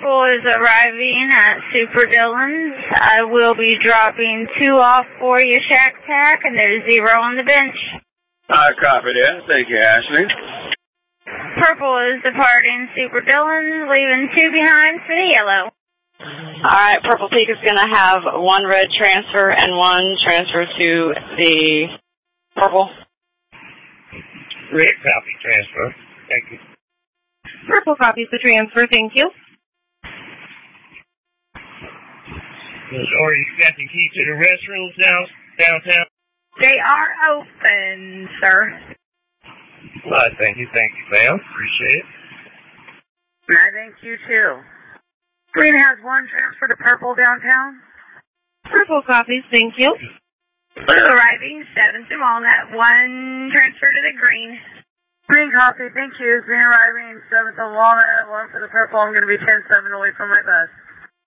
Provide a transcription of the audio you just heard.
Purple is arriving at Super Dillon's. I will be dropping 2 off for you, Shack Tack, and there's 0 on the bench. I copy that. Thank you, Ashley. Purple is departing Super Dillon's, leaving 2 behind for the yellow. All right, Purple Peak is going to have 1 red transfer and 1 transfer to the purple. Red copy transfer. Thank you. Purple copies the transfer. Thank you. Or you got the key to the restrooms downtown? They are open, sir. All right, thank you, ma'am. Appreciate it. I thank you, too. Green has 1 transfer to purple downtown. Purple copies. Thank you. Blue arriving 7th to Walnut, 1 transfer to the green. Green copy, thank you. Green arriving 7th to Walnut, 1 for the purple. I'm going to be 10-7 away from my bus.